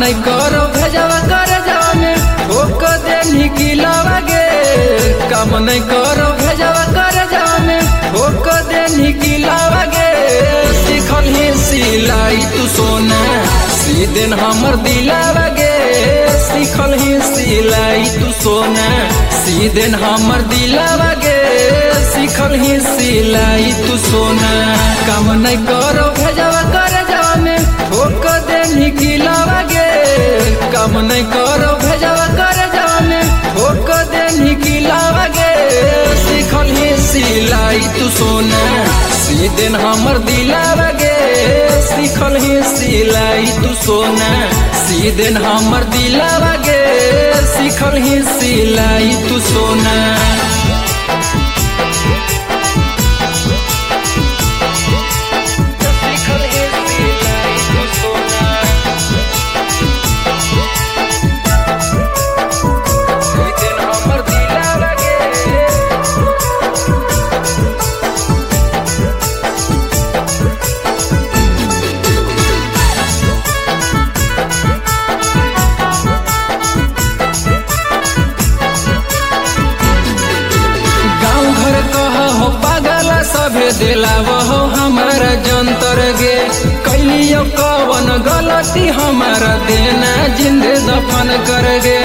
नहीं करो भेजवा कर जावा में ठोक दे निकलवा गे। काम नहीं करो भेजवा कर जावा में ठोक दे निकलवा गे। सीखल ही सिलाई तू सोना सीधे हमर दिलावा गे। सीखल ही सिलाई तू सोना सीधे हमर दिलावा गे। सीखल ही सिलाई तू सोना काम नहीं करो भेजवा कर जावा में ठोक दे निकलवा गे। काम नहीं करो भेजवा कर जावा में ठोक दे निकलवा गे। सीखल ही सिलाई तू सोना सीधे हमर दिलावा गे। सीखल ही सिलाई तू सोना सीधे हमर दिलावा गे। सीखल ही सिलाई तू सोना सभे दिलाव हो हमारा जंतर गे। कैलियो कवन गलती हमारा देना जिंदे दफन कर गे।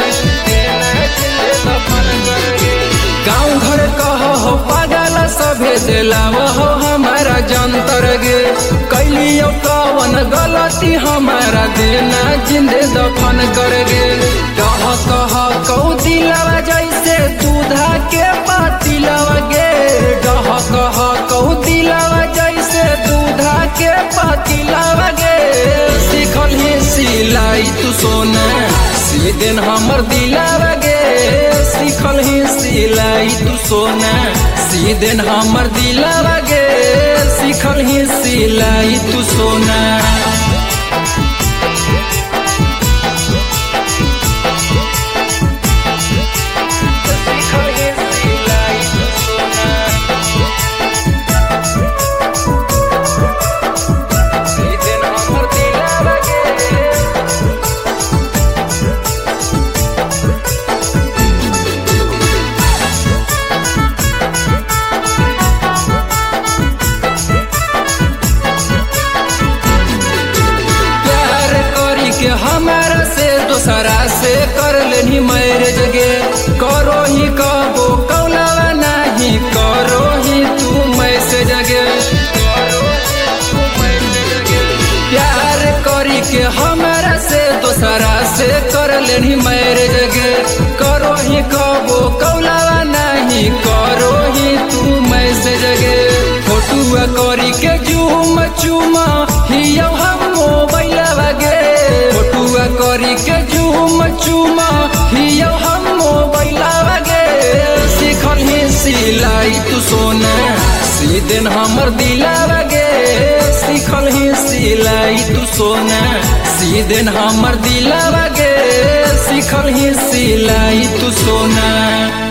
गाँव घर कह हो पागल सभे दिलाव हो हमारा जंतर गे। कैलियो कवन गलती हमारा देना जिंदे दफन कर गे। कह कह कौ दिलावा जैसे दूधा के पातिलावा गे। कह कह कौ दिलावा जैसे दूधा के पातिलावा गे। सीखल ही सिलाई तू सोना सीधे हमर दिलावा गे। सीखल ही सिलाई तू सोना सीधे हमर दिलावा गे। सीखल ही सिलाई तू सोना हमारा से दोसरा से कर लेनी मैरिज गे। करो ही कबो कौलावा नहीं करो ही तू मैसेज गे। प्यार करी के हमारा से दोसरा से कर लेनी मैरिज गे। करो ही कबो कौलावा नहीं करो ही तू मैसेज गे। फोटुआ करी के चूम चूमा हियो हम मोबाइलवा गे। फोटुआ करी के चूम चूमा हियो हम मोबाइलवा गे। सीखल ही सिलाई तू सोना सीधे हमर दिलावा गे। सीखल ही सिलाई तू सोना सीधे हमर दिलावा गे। सीखल ही सिलाई तू सोना।